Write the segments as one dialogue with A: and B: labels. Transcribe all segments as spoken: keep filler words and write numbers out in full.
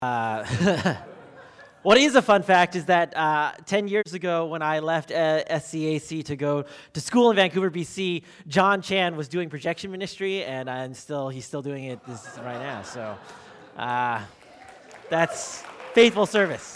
A: Uh, what is a fun fact is that uh, ten years ago when I left uh, S C A C to go to school in Vancouver, B C, John Chan was doing projection ministry, and I'm still he's still doing it this right now. So uh, that's faithful service.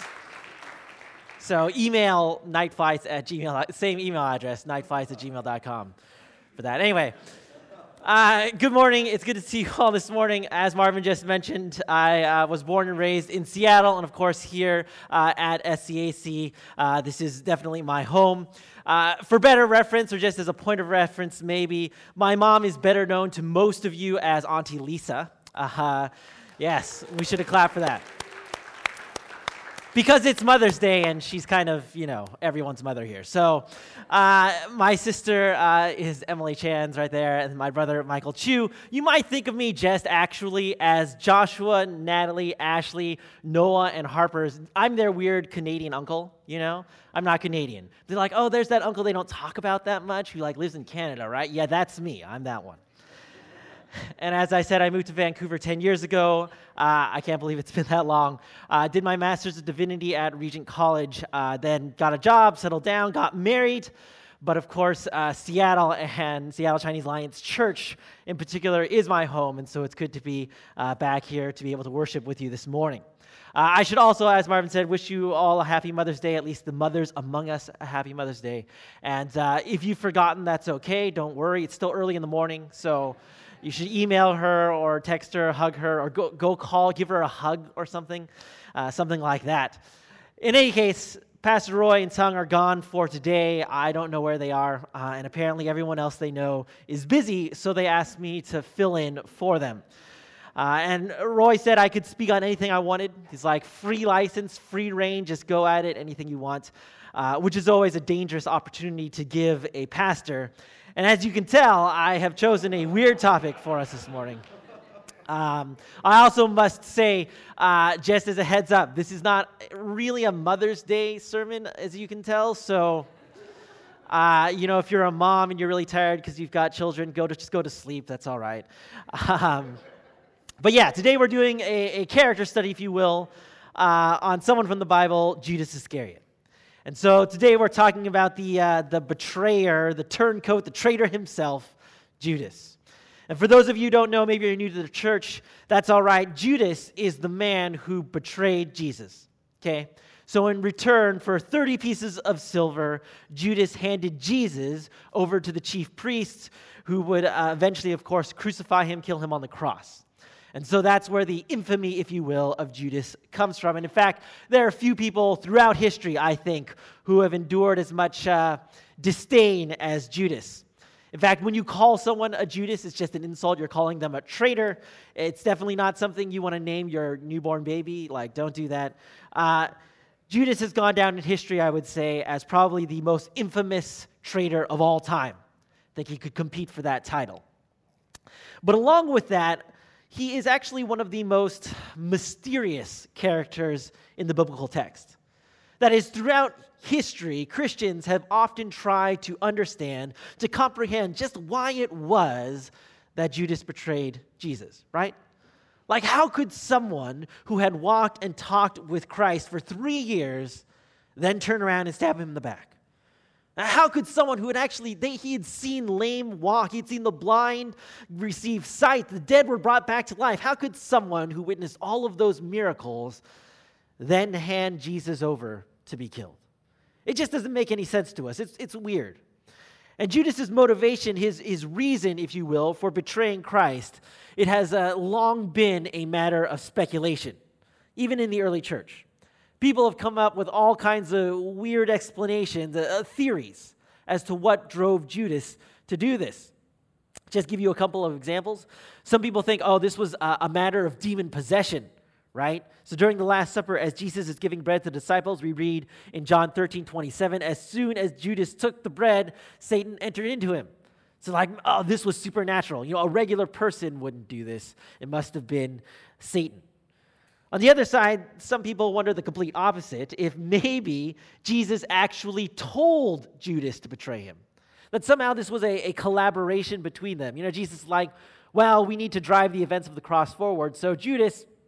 A: So email nightflights at gmail, same email address, nightflights at gmail dot com for that. Anyway. Uh, good morning. It's good to see you all this morning. As Marvin just mentioned, I uh, was born and raised in Seattle, and of course here uh, at S C A C. Uh, this is definitely my home. Uh, for better reference, or just as a point of reference, maybe, my mom is better known to most of you as Auntie Lisa. Uh, yes, we should have clapped for that. Because it's Mother's Day, and she's kind of, you know, everyone's mother here. So uh, my sister uh, is Emily Chan's right there, and my brother, Michael Chu. You might think of me just actually as Joshua, Natalie, Ashley, Noah, and Harper's. I'm their weird Canadian uncle, you know? I'm not Canadian. They're like, oh, there's that uncle they don't talk about that much who, like, lives in Canada, right? Yeah, that's me. I'm that one. And as I said, I moved to Vancouver ten years ago. Uh, I can't believe it's been that long. I uh, did my Master's of Divinity at Regent College, uh, then got a job, settled down, got married. But of course, uh, Seattle and Seattle Chinese Alliance Church in particular is my home, and so it's good to be uh, back here to be able to worship with you this morning. Uh, I should also, as Marvin said, wish you all a happy Mother's Day, at least the mothers among us a happy Mother's Day. And uh, if you've forgotten, that's okay. Don't worry. It's still early in the morning, so you should email her or text her, hug her, or go, go call, give her a hug or something, uh, something like that. In any case, Pastor Roy and Sung are gone for today. I don't know where they are, uh, and apparently everyone else they know is busy, so they asked me to fill in for them. Uh, and Roy said I could speak on anything I wanted. He's like, free license, free reign, just go at it, anything you want, uh, which is always a dangerous opportunity to give a pastor. And as you can tell, I have chosen a weird topic for us this morning. Um, I also must say, uh, just as a heads up, this is not really a Mother's Day sermon, as you can tell. So, uh, you know, if you're a mom and you're really tired because you've got children, go to just go to sleep. That's all right. Um, but yeah, today we're doing a, a character study, if you will, uh, on someone from the Bible, Judas Iscariot. And so today we're talking about the uh, the betrayer, the turncoat, the traitor himself, Judas. And for those of you who don't know, maybe you're new to the church, that's all right. Judas is the man who betrayed Jesus, okay? So in return for thirty pieces of silver, Judas handed Jesus over to the chief priests who would uh, eventually, of course, crucify him, kill him on the cross. And so that's where the infamy, if you will, of Judas comes from. And in fact, there are few people throughout history, I think, who have endured as much uh, disdain as Judas. In fact, when you call someone a Judas, it's just an insult. You're calling them a traitor. It's definitely not something you want to name your newborn baby. Like, don't do that. Uh, Judas has gone down in history, I would say, as probably the most infamous traitor of all time. I think he could compete for that title. But along with that, he is actually one of the most mysterious characters in the biblical text. That is, throughout history, Christians have often tried to understand, to comprehend just why it was that Judas betrayed Jesus, right? Like, how could someone who had walked and talked with Christ for three years then turn around and stab him in the back? How could someone who had actually, they, he had seen lame walk, he had seen the blind receive sight, the dead were brought back to life. How could someone who witnessed all of those miracles then hand Jesus over to be killed? It just doesn't make any sense to us. It's, it's weird. And Judas's motivation, his, his reason, if you will, for betraying Christ, it has uh, long been a matter of speculation, even in the early church. People have come up with all kinds of weird explanations, uh, theories, as to what drove Judas to do this. Just give you a couple of examples. Some people think, oh, this was a, a matter of demon possession, right? So during the Last Supper, as Jesus is giving bread to the disciples, we read in John thirteen twenty-seven, as soon as Judas took the bread, Satan entered into him. So like, oh, this was supernatural. You know, a regular person wouldn't do this. It must have been Satan. On the other side, some people wonder the complete opposite, if maybe Jesus actually told Judas to betray him. That somehow this was a, a collaboration between them. You know, Jesus is like, well, we need to drive the events of the cross forward, so Judas,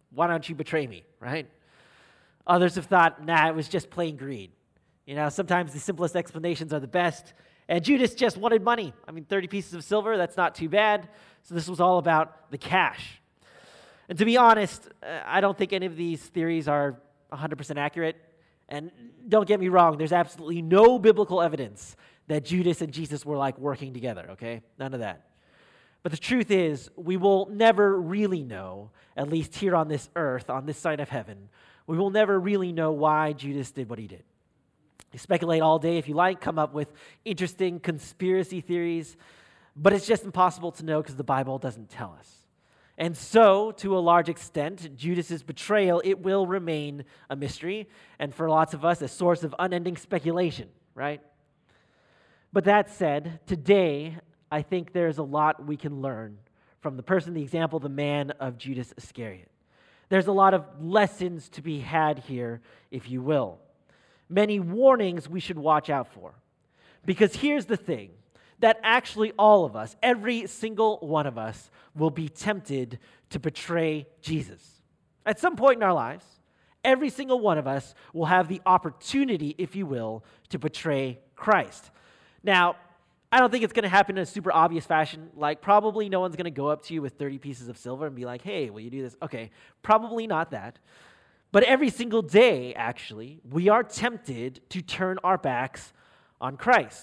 A: why don't you betray me, right? Others have thought, nah, it was just plain greed. You know, sometimes the simplest explanations are the best. And Judas just wanted money. I mean, thirty pieces of silver, that's not too bad. So this was all about the cash. And to be honest, uh, I don't think any of these theories are one hundred percent accurate. And don't get me wrong, there's absolutely no biblical evidence that Judas and Jesus were like working together, okay? None of that. But the truth is, we will never really know, at least here on this earth, on this side of heaven, we will never really know why Judas did what he did. You speculate all day if you like, come up with interesting conspiracy theories, but it's just impossible to know because the Bible doesn't tell us. And so, to a large extent, Judas's betrayal, it will remain a mystery, and for lots of us, a source of unending speculation, right? But that said, today, I think there's a lot we can learn from the person, the example, the man of Judas Iscariot. There's a lot of lessons to be had here, if you will. Many warnings we should watch out for. Because here's the thing, that actually all of us, every single one of us, will be tempted to betray Jesus. At some point in our lives, every single one of us will have the opportunity, if you will, to betray Christ. Now, I don't think it's going to happen in a super obvious fashion. Like, probably no one's going to go up to you with thirty pieces of silver and be like, hey, will you do this? Okay, probably not that. But every single day, actually, we are tempted to turn our backs on Christ.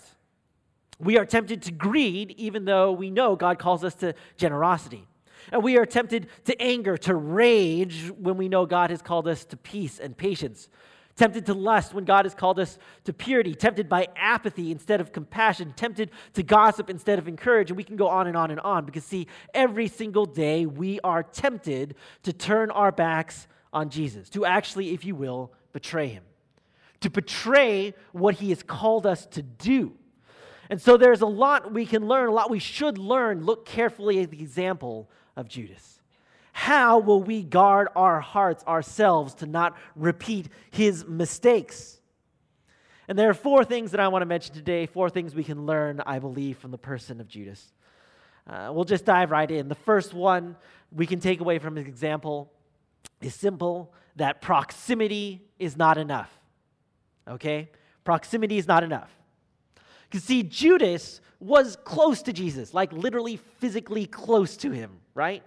A: We are tempted to greed, even though we know God calls us to generosity. And we are tempted to anger, to rage, when we know God has called us to peace and patience. Tempted to lust when God has called us to purity. Tempted by apathy instead of compassion. Tempted to gossip instead of encourage. And we can go on and on and on. Because see, every single day we are tempted to turn our backs on Jesus. To actually, if you will, betray him. To betray what he has called us to do. And so there's a lot we can learn, a lot we should learn. Look carefully at the example of Judas. How will we guard our hearts ourselves to not repeat his mistakes? And there are four things that I want to mention today, four things we can learn, I believe, from the person of Judas. Uh, we'll just dive right in. The first one we can take away from his example is simple, that proximity is not enough. Okay? Proximity is not enough. Because see, Judas was close to Jesus, like literally physically close to him, right?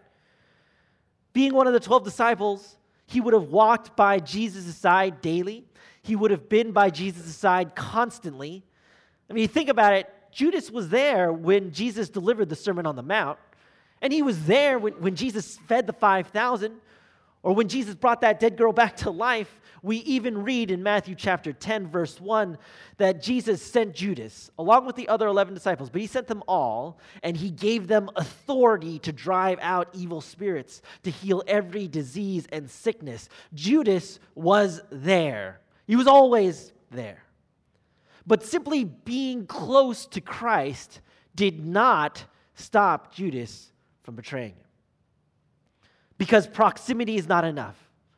A: Being one of the twelve disciples, he would have walked by Jesus' side daily. He would have been by Jesus' side constantly. I mean, think about it. Judas was there when Jesus delivered the Sermon on the Mount, and he was there when, when Jesus fed the five thousand, or when Jesus brought that dead girl back to life. We even read in Matthew chapter ten, verse one, that Jesus sent Judas along with the other eleven disciples, but he sent them all, and he gave them authority to drive out evil spirits, to heal every disease and sickness. Judas was there. He was always there. But simply being close to Christ did not stop Judas from betraying him. Because proximity is not enough.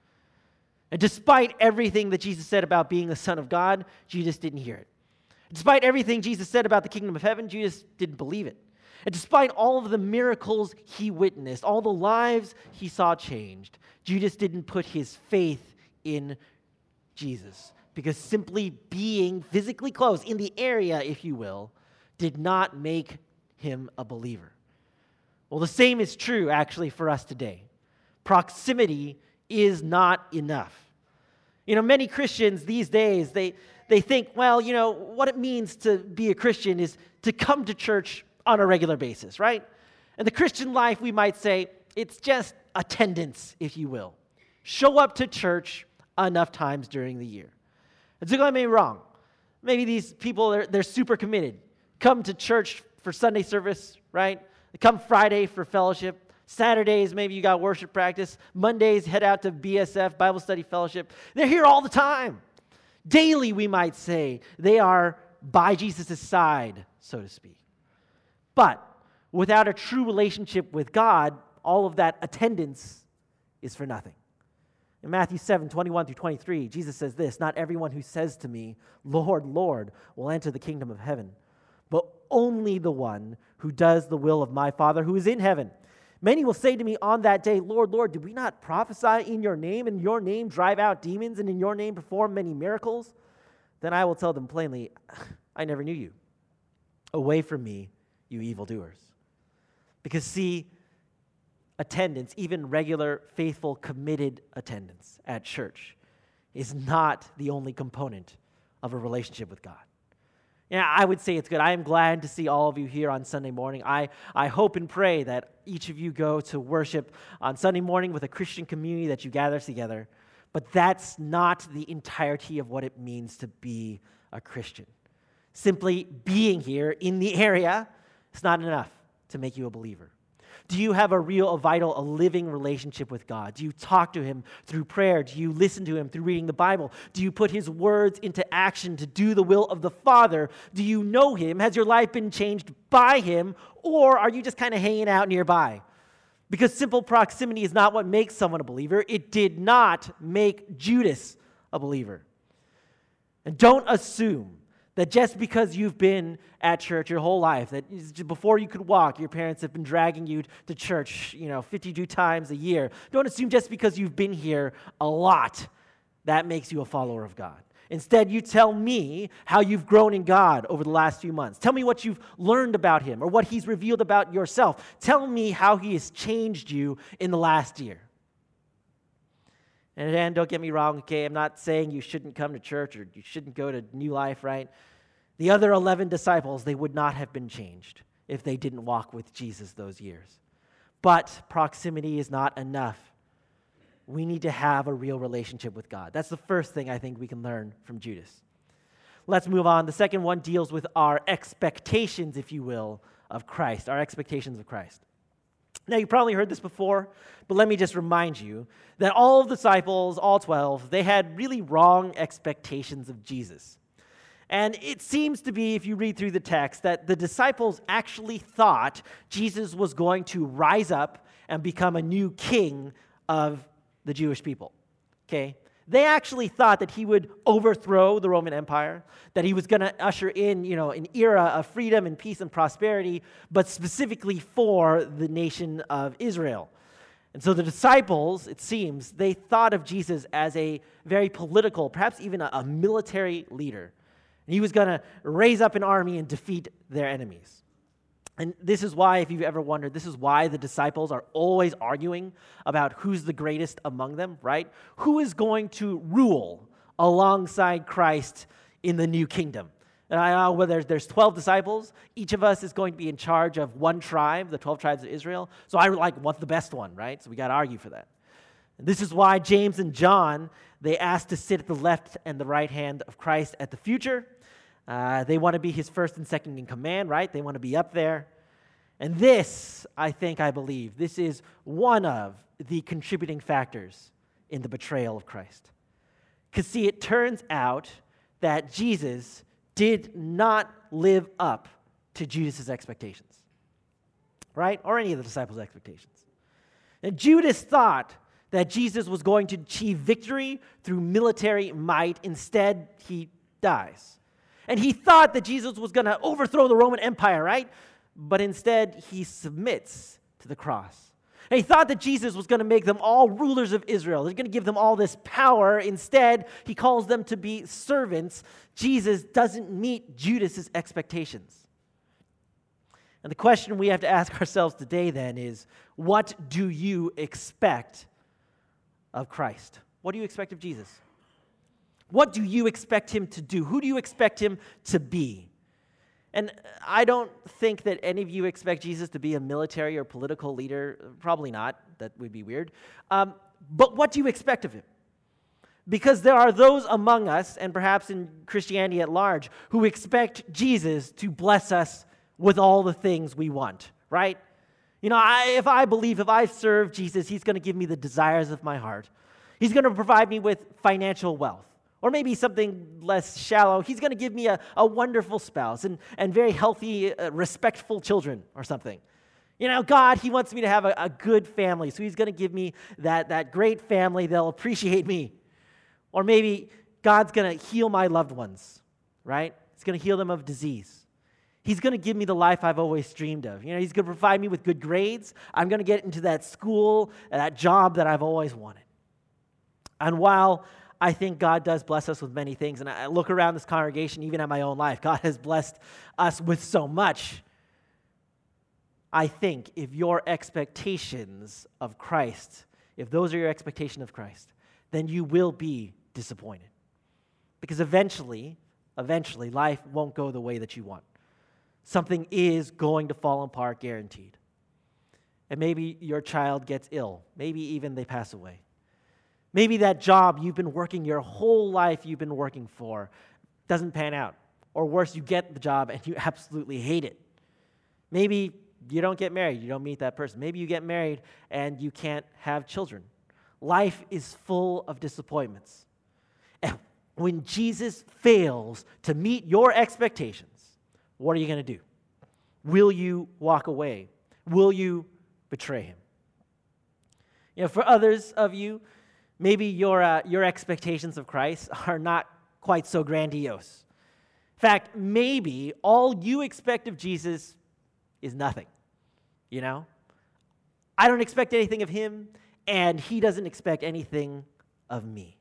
A: And despite everything that Jesus said about being the Son of God, Judas didn't hear it. Despite everything Jesus said about the kingdom of heaven, Judas didn't believe it. And despite all of the miracles he witnessed, all the lives he saw changed, Judas didn't put his faith in Jesus. Because simply being physically close, in the area, if you will, did not make him a believer. Well, the same is true, actually, for us today. Proximity is not enough. You know, many Christians these days, they, they think, well, you know, what it means to be a Christian is to come to church on a regular basis, right? And the Christian life, we might say, it's just attendance, if you will. Show up to church enough times during the year. And so don't get me wrong. Maybe these people, they're, they're super committed. Come to church for Sunday service, right? They come Friday for fellowship. Saturdays, maybe you got worship practice. Mondays, head out to B S F, Bible Study Fellowship. They're here all the time. Daily, we might say. They are by Jesus' side, so to speak. But without a true relationship with God, all of that attendance is for nothing. In Matthew seven, twenty-one through twenty-three, Jesus says this, "Not everyone who says to me, 'Lord, Lord,' will enter the kingdom of heaven, but only the one who does the will of my Father who is in heaven. Many will say to me on that day, Lord, Lord, did we not prophesy in your name, and in your name drive out demons, and in your name perform many miracles? Then I will tell them plainly, I never knew you. Away from me, you evildoers. Because see, attendance, even regular, faithful, committed attendance at church, is not the only component of a relationship with God. Yeah, I would say it's good. I am glad to see all of you here on Sunday morning. I, I hope and pray that each of you go to worship on Sunday morning with a Christian community that you gather together. But that's not the entirety of what it means to be a Christian. Simply being here in the area is not enough to make you a believer. Do you have a real, a vital, a living relationship with God? Do you talk to him through prayer? Do you listen to him through reading the Bible? Do you put his words into action to do the will of the Father? Do you know him? Has your life been changed by him? Or are you just kind of hanging out nearby? Because simple proximity is not what makes someone a believer. It did not make Judas a believer. And don't assume that just because you've been at church your whole life, that before you could walk, your parents have been dragging you to church, you know, fifty-two times a year. Don't assume just because you've been here a lot, that makes you a follower of God. Instead, you tell me how you've grown in God over the last few months. Tell me what you've learned about him or what he's revealed about yourself. Tell me how he has changed you in the last year. And then, don't get me wrong, okay, I'm not saying you shouldn't come to church or you shouldn't go to New Life, right? The other eleven disciples, they would not have been changed if they didn't walk with Jesus those years. But proximity is not enough. We need to have a real relationship with God. That's the first thing I think we can learn from Judas. Let's move on. The second one deals with our expectations, if you will, of Christ, our expectations of Christ. Now, you probably heard this before, but let me just remind you that all of the disciples, all twelve, they had really wrong expectations of Jesus. And it seems to be, if you read through the text, that the disciples actually thought Jesus was going to rise up and become a new king of the Jewish people, okay? They actually thought that he would overthrow the Roman Empire, that he was going to usher in, you know, an era of freedom and peace and prosperity, but specifically for the nation of Israel. And so the disciples, it seems, they thought of Jesus as a very political, perhaps even a, a military leader. And he was going to raise up an army and defeat their enemies. And this is why, if you've ever wondered, this is why the disciples are always arguing about who's the greatest among them, right? Who is going to rule alongside Christ in the new kingdom? And I know whether there's twelve disciples, each of us is going to be in charge of one tribe, the twelve tribes of Israel. So I like want the best one, right? So we got to argue for that. And this is why James and John, they asked to sit at the left and the right hand of Christ at the future. Uh, they want to be his first and second in command, right? They want to be up there. And this, I think, I believe, this is one of the contributing factors in the betrayal of Christ. Because, see, it turns out that Jesus did not live up to Judas' expectations, right? Or any of the disciples' expectations. And Judas thought that Jesus was going to achieve victory through military might. Instead, he dies. And he thought that Jesus was going to overthrow the Roman Empire, right? But instead, he submits to the cross. And he thought that Jesus was going to make them all rulers of Israel. He's going to give them all this power. Instead, he calls them to be servants. Jesus doesn't meet Judas's expectations. And the question we have to ask ourselves today then is, what do you expect of Christ? What do you expect of Jesus? What do you expect him to do? Who do you expect him to be? And I don't think that any of you expect Jesus to be a military or political leader. Probably not. That would be weird. Um, but what do you expect of him? Because there are those among us, and perhaps in Christianity at large, who expect Jesus to bless us with all the things we want, right? You know, I, if I believe, if I serve Jesus, he's going to give me the desires of my heart. He's going to provide me with financial wealth. Or maybe something less shallow. He's going to give me a, a wonderful spouse and, and very healthy, uh, respectful children or something. You know, God, he wants me to have a, a good family, so he's going to give me that, that great family that'll appreciate me. Or maybe God's going to heal my loved ones, right? He's going to heal them of disease. He's going to give me the life I've always dreamed of. You know, he's going to provide me with good grades. I'm going to get into that school, that job that I've always wanted. And while I think God does bless us with many things, and I look around this congregation, even at my own life, God has blessed us with so much. I think if your expectations of Christ, if those are your expectations of Christ, then you will be disappointed. Because eventually, eventually, life won't go the way that you want. Something is going to fall apart, guaranteed. And maybe your child gets ill. Maybe even they pass away. Maybe that job you've been working your whole life you've been working for doesn't pan out. Or worse, you get the job and you absolutely hate it. Maybe you don't get married, you don't meet that person. Maybe you get married and you can't have children. Life is full of disappointments. And when Jesus fails to meet your expectations, what are you going to do? Will you walk away? Will you betray him? You know, for others of you, maybe your uh, your expectations of Christ are not quite so grandiose. In fact, maybe all you expect of Jesus is nothing. You know? I don't expect anything of him, and he doesn't expect anything of me.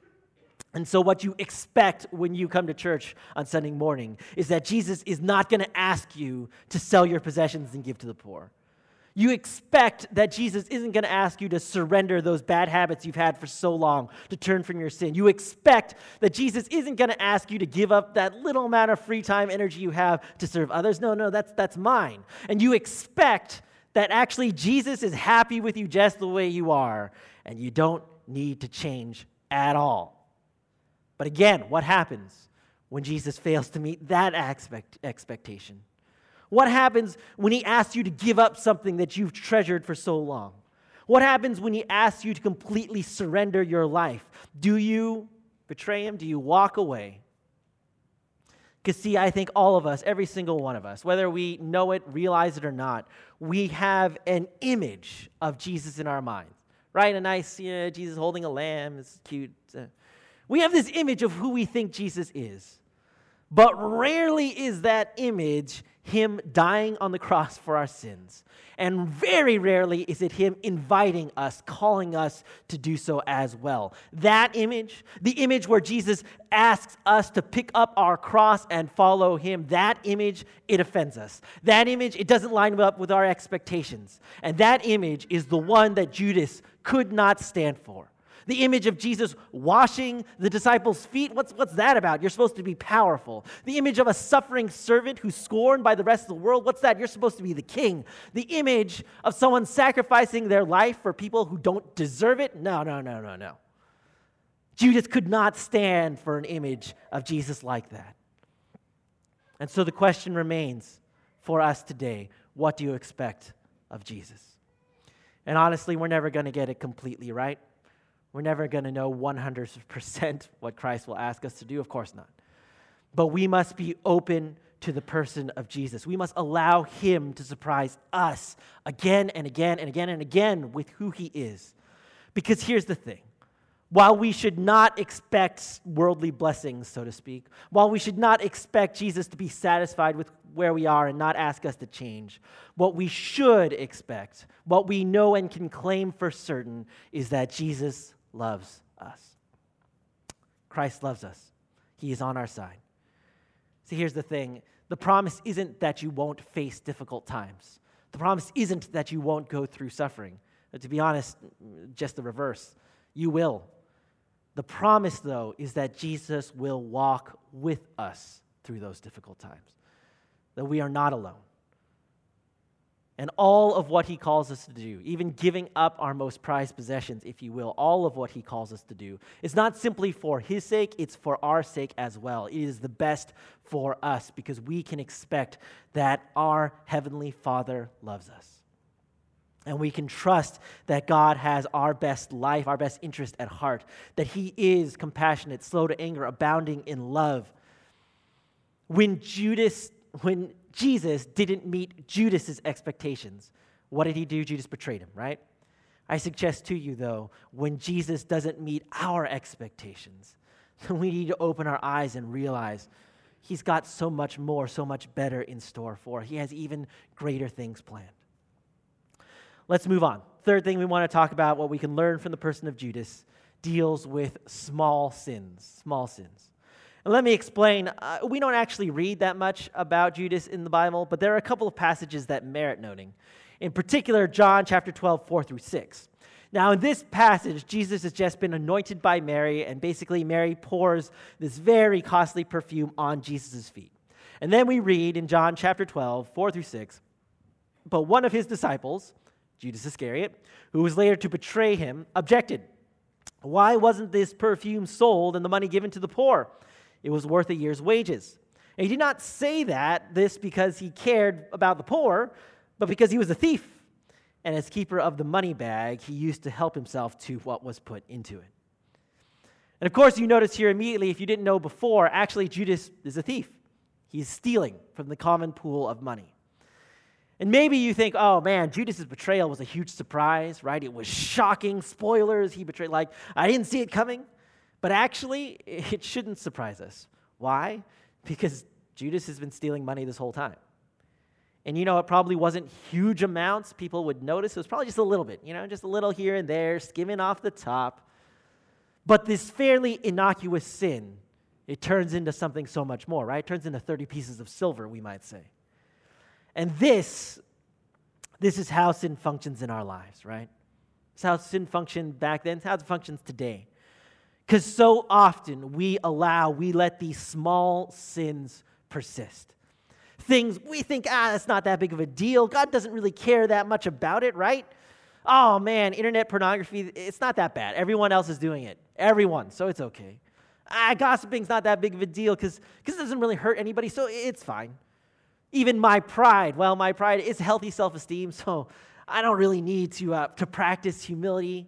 A: And so what you expect when you come to church on Sunday morning is that Jesus is not going to ask you to sell your possessions and give to the poor. You expect that Jesus isn't going to ask you to surrender those bad habits you've had for so long, to turn from your sin. You expect that Jesus isn't going to ask you to give up that little amount of free time, energy you have to serve others. No, no, that's that's mine. And you expect that actually Jesus is happy with you just the way you are, and you don't need to change at all. But again, what happens when Jesus fails to meet that expect, expectation? What happens when he asks you to give up something that you've treasured for so long? What happens when he asks you to completely surrender your life? Do you betray him? Do you walk away? Because see, I think all of us, every single one of us, whether we know it, realize it or not, we have an image of Jesus in our minds, right? A nice, you know, Jesus holding a lamb, it's cute. Uh, We have this image of who we think Jesus is. But rarely is that image him dying on the cross for our sins. And very rarely is it him inviting us, calling us to do so as well. That image, the image where Jesus asks us to pick up our cross and follow him, that image, it offends us. That image, it doesn't line up with our expectations. And that image is the one that Judas could not stand for. The image of Jesus washing the disciples' feet, what's, what's that about? You're supposed to be powerful. The image of a suffering servant who's scorned by the rest of the world, what's that? You're supposed to be the king. The image of someone sacrificing their life for people who don't deserve it, no, no, no, no, no. Judas could not stand for an image of Jesus like that. And so the question remains for us today, what do you expect of Jesus? And honestly, we're never going to get it completely right. We're never going to know one hundred percent what Christ will ask us to do. Of course not. But we must be open to the person of Jesus. We must allow him to surprise us again and again and again and again with who he is. Because here's the thing. While we should not expect worldly blessings, so to speak, while we should not expect Jesus to be satisfied with where we are and not ask us to change, what we should expect, what we know and can claim for certain, is that Jesus loves us. Christ loves us. He is on our side. See, here's the thing. The promise isn't that you won't face difficult times. The promise isn't that you won't go through suffering. To be honest, just the reverse. You will. The promise, though, is that Jesus will walk with us through those difficult times, that we are not alone. And all of what he calls us to do, even giving up our most prized possessions, if you will, all of what he calls us to do, is not simply for his sake, it's for our sake as well. It is the best for us because we can expect that our Heavenly Father loves us. And we can trust that God has our best life, our best interest at heart, that he is compassionate, slow to anger, abounding in love. When Judas, when Jesus didn't meet Judas's expectations, what did he do? Judas betrayed him, right? I suggest to you, though, when Jesus doesn't meet our expectations, we need to open our eyes and realize he's got so much more, so much better in store for. He has even greater things planned. Let's move on. Third thing we want to talk about, what we can learn from the person of Judas, deals with small sins, small sins. And let me explain, uh, we don't actually read that much about Judas in the Bible, but there are a couple of passages that merit noting. In particular, John chapter twelve, four through six. Now, in this passage, Jesus has just been anointed by Mary, and basically Mary pours this very costly perfume on Jesus' feet. And then we read in John chapter twelve, four through six, but one of his disciples, Judas Iscariot, who was later to betray him, objected. Why wasn't this perfume sold and the money given to the poor? It was worth a year's wages. And he did not say that, this because he cared about the poor, but because he was a thief. And as keeper of the money bag, he used to help himself to what was put into it. And of course, you notice here immediately, if you didn't know before, actually Judas is a thief. He's stealing from the common pool of money. And maybe you think, oh man, Judas' betrayal was a huge surprise, right? It was shocking. Spoilers, he betrayed, like, I didn't see it coming. But actually, it shouldn't surprise us. Why? Because Judas has been stealing money this whole time. And you know, it probably wasn't huge amounts people would notice. It was probably just a little bit, you know, just a little here and there, skimming off the top. But this fairly innocuous sin, it turns into something so much more, right? It turns into thirty pieces of silver, we might say. And this, this is how sin functions in our lives, right? It's how sin functioned back then. It's how it functions today. Because so often we allow, we let these small sins persist. Things we think, ah, that's not that big of a deal. God doesn't really care that much about it, right? Oh man, internet pornography, it's not that bad. Everyone else is doing it. Everyone, so it's okay. Ah, gossiping's not that big of a deal because it doesn't really hurt anybody, so it's fine. Even my pride, well, my pride is healthy self-esteem, so I don't really need to uh, to practice humility.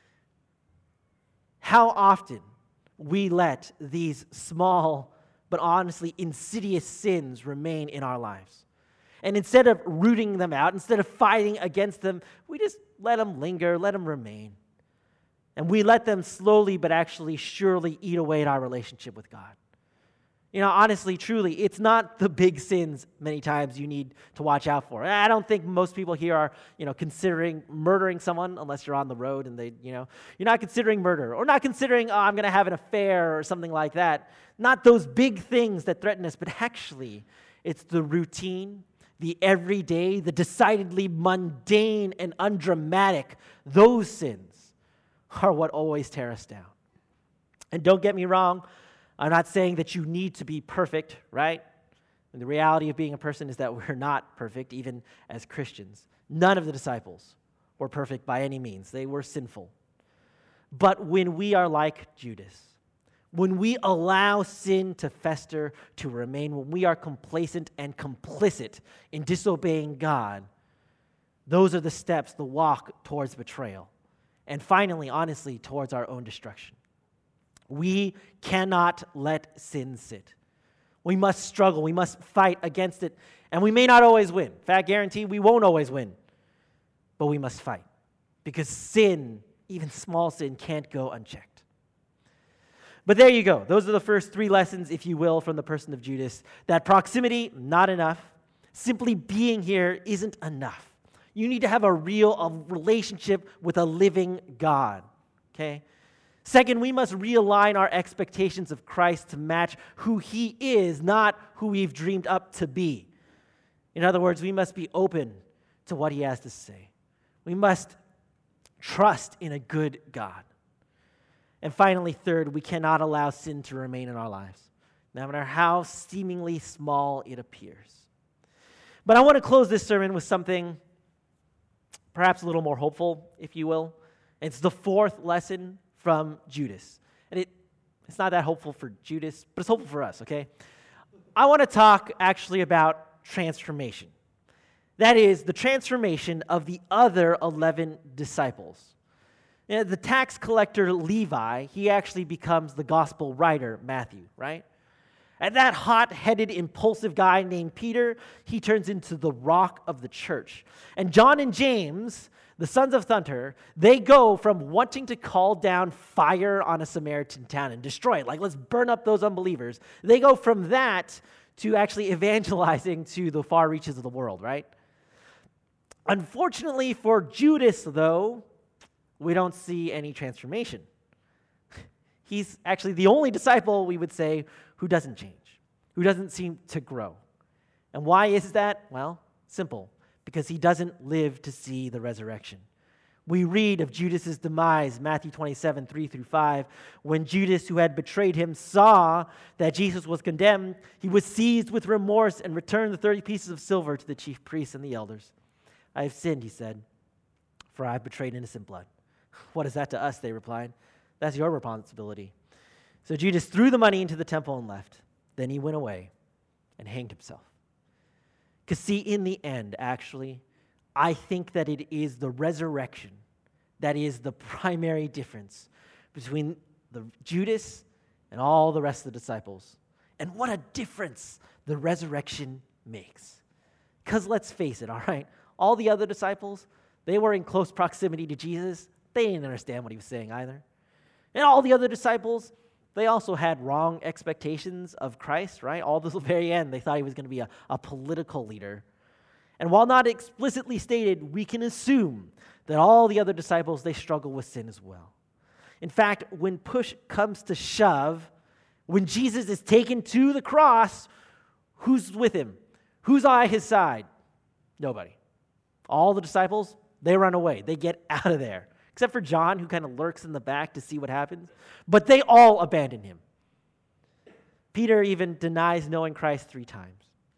A: How often we let these small but honestly insidious sins remain in our lives. And instead of rooting them out, instead of fighting against them, we just let them linger, let them remain. And we let them slowly but actually surely eat away at our relationship with God. You know, honestly, truly, it's not the big sins many times you need to watch out for. I don't think most people here are, you know, considering murdering someone unless you're on the road and they, you know, you're not considering murder or not considering, oh, I'm going to have an affair or something like that. Not those big things that threaten us, but actually, it's the routine, the everyday, the decidedly mundane and undramatic. Those sins are what always tear us down. And don't get me wrong, I'm not saying that you need to be perfect, right? And the reality of being a person is that we're not perfect, even as Christians. None of the disciples were perfect by any means. They were sinful. But when we are like Judas, when we allow sin to fester, to remain, when we are complacent and complicit in disobeying God, those are the steps, the walk towards betrayal. And finally, honestly, towards our own destruction. We cannot let sin sit. We must struggle. We must fight against it. And we may not always win. In fact, guarantee we won't always win. But we must fight. Because sin, even small sin, can't go unchecked. But there you go. Those are the first three lessons, if you will, from the person of Judas. That proximity, not enough. Simply being here isn't enough. You need to have a real a relationship with a living God. Okay? Second, we must realign our expectations of Christ to match who he is, not who we've dreamed up to be. In other words, we must be open to what he has to say. We must trust in a good God. And finally, third, we cannot allow sin to remain in our lives, no matter how seemingly small it appears. But I want to close this sermon with something perhaps a little more hopeful, if you will. It's the fourth lesson from Judas. And it, it's not that hopeful for Judas, but it's hopeful for us, okay? I want to talk actually about transformation. That is, the transformation of the other eleven disciples. You know, the tax collector Levi, he actually becomes the gospel writer Matthew, right? And that hot-headed, impulsive guy named Peter, he turns into the rock of the church. And John and James, the sons of Thunder, they go from wanting to call down fire on a Samaritan town and destroy it, like let's burn up those unbelievers. They go from that to actually evangelizing to the far reaches of the world, right? Unfortunately for Judas, though, we don't see any transformation. He's actually the only disciple, we would say, who doesn't change, who doesn't seem to grow. And why is that? Well, simple. Because he doesn't live to see the resurrection. We read of Judas' demise, Matthew twenty-seven, three through five. When Judas, who had betrayed him, saw that Jesus was condemned, he was seized with remorse and returned the thirty pieces of silver to the chief priests and the elders. I have sinned, he said, for I have betrayed innocent blood. What is that to us, they replied. That's your responsibility. So Judas threw the money into the temple and left. Then he went away and hanged himself. Because see, in the end, actually, I think that it is the resurrection that is the primary difference between the Judas and all the rest of the disciples. And what a difference the resurrection makes. Because let's face it, all right? All the other disciples, they were in close proximity to Jesus. They didn't understand what he was saying either. And all the other disciples, they also had wrong expectations of Christ, right? All to the very end, they thought he was going to be a, a political leader. And while not explicitly stated, we can assume that all the other disciples, they struggle with sin as well. In fact, when push comes to shove, when Jesus is taken to the cross, who's with him? Who's on his side? Nobody. All the disciples, they run away. They get out of there. Except for John, who kind of lurks in the back to see what happens. But they all abandon him. Peter even denies knowing Christ three times.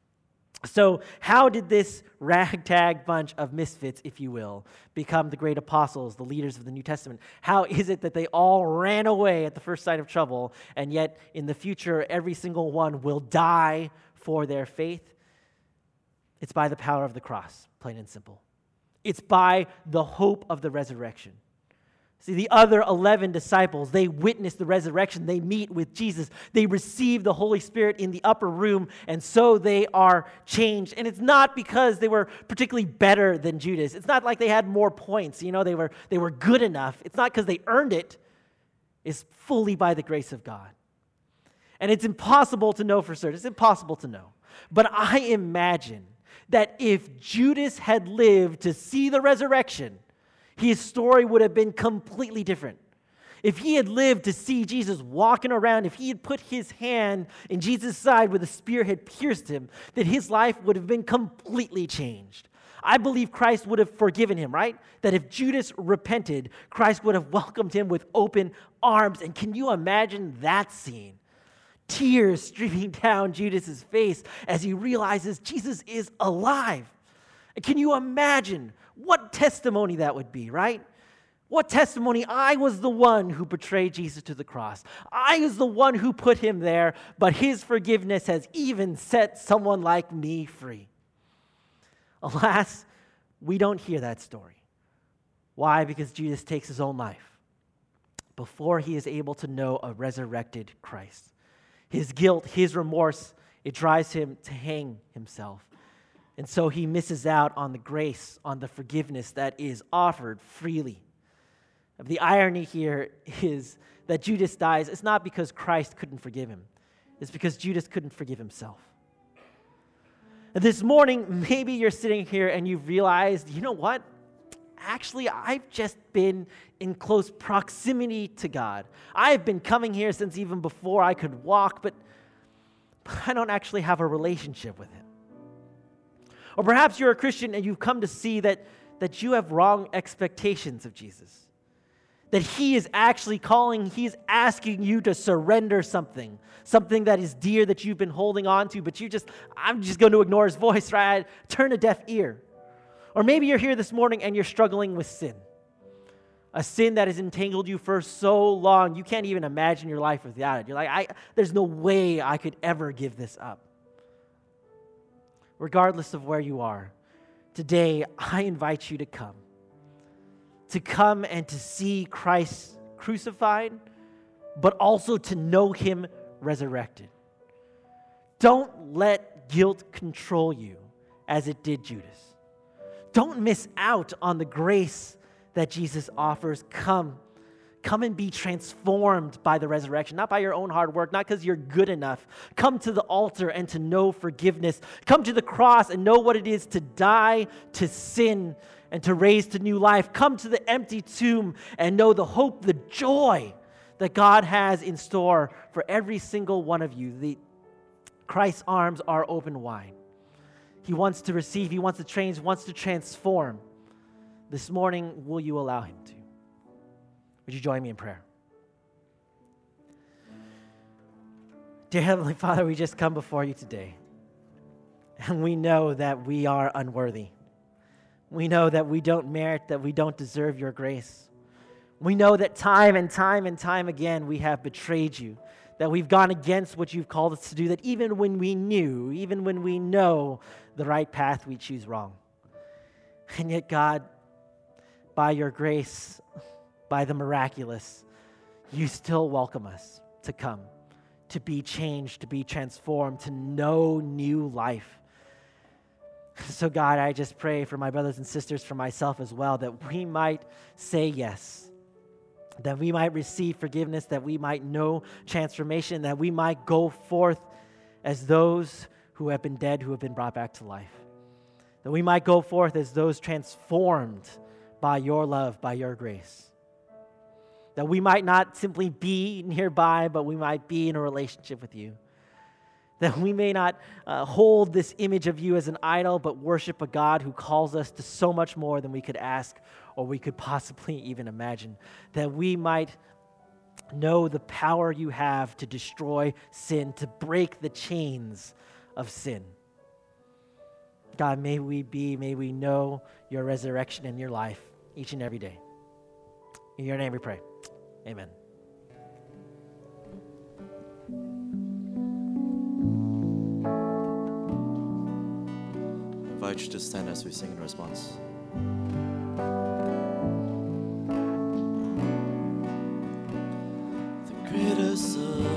A: So how did this ragtag bunch of misfits, if you will, become the great apostles, the leaders of the New Testament? How is it that they all ran away at the first sign of trouble, and yet in the future, every single one will die for their faith? It's by the power of the cross, plain and simple. It's by the hope of the resurrection. See, the other eleven disciples, they witness the resurrection. They meet with Jesus. They receive the Holy Spirit in the upper room, and so they are changed. And it's not because they were particularly better than Judas. It's not like they had more points. You know, they were, they were good enough. It's not because they earned it. It's fully by the grace of God. And it's impossible to know for certain. It's impossible to know. But I imagine that if Judas had lived to see the resurrection, his story would have been completely different. If he had lived to see Jesus walking around, if he had put his hand in Jesus' side where the spear had pierced him, then his life would have been completely changed. I believe Christ would have forgiven him, right? That if Judas repented, Christ would have welcomed him with open arms. And can you imagine that scene? Tears streaming down Judas's face as he realizes Jesus is alive. And can you imagine what testimony that would be, right? What testimony? I was the one who betrayed Jesus to the cross. I was the one who put him there, but his forgiveness has even set someone like me free. Alas, we don't hear that story. Why? Because Judas takes his own life before he is able to know a resurrected Christ. His guilt, his remorse, it drives him to hang himself. And so he misses out on the grace, on the forgiveness that is offered freely. The irony here is that Judas dies. It's not because Christ couldn't forgive him. It's because Judas couldn't forgive himself. And this morning, maybe you're sitting here and you've realized, you know what? Actually, I've just been in close proximity to God. I've been coming here since even before I could walk, but, but I don't actually have a relationship with him. Or perhaps you're a Christian and you've come to see that, that you have wrong expectations of Jesus. That he is actually calling, he's asking you to surrender something, something that is dear that you've been holding on to, but you just, I'm just going to ignore his voice, right? Turn a deaf ear. Or maybe you're here this morning and you're struggling with sin. A sin that has entangled you for so long, you can't even imagine your life without it. You're like, I, there's no way I could ever give this up. Regardless of where you are, today I invite you to come. To come and to see Christ crucified, but also to know him resurrected. Don't let guilt control you as it did Judas. don't miss out on the grace that Jesus offers. Come. Come and be transformed by the resurrection, not by your own hard work, not because you're good enough. Come to the altar and to know forgiveness. Come to the cross and know what it is to die to sin and to raise to new life. Come to the empty tomb and know the hope, the joy that God has in store for every single one of you. The Christ's arms are open wide. He wants to receive, he wants to change, wants to transform. This morning, will you allow him to? Would you join me in prayer? Dear Heavenly Father, we just come before you today, and we know that we are unworthy. We know that we don't merit, that we don't deserve your grace. We know that time and time and time again we have betrayed you, that we've gone against what you've called us to do, that even when we knew, even when we know the right path, we choose wrong. And yet, God, by your grace, by the miraculous, you still welcome us to come, to be changed, to be transformed, to know new life. So God, I just pray for my brothers and sisters, for myself as well, that we might say yes, that we might receive forgiveness, that we might know transformation, that we might go forth as those who have been dead, who have been brought back to life, that we might go forth as those transformed by your love, by your grace. That we might not simply be nearby, but we might be in a relationship with you. That we may not uh, hold this image of you as an idol, but worship a God who calls us to so much more than we could ask or we could possibly even imagine. That we might know the power you have to destroy sin, to break the chains of sin. God, may we be, may we know your resurrection in your life each and every day. In your name we pray. Amen.
B: I invite you to stand as we sing in response. The greatest of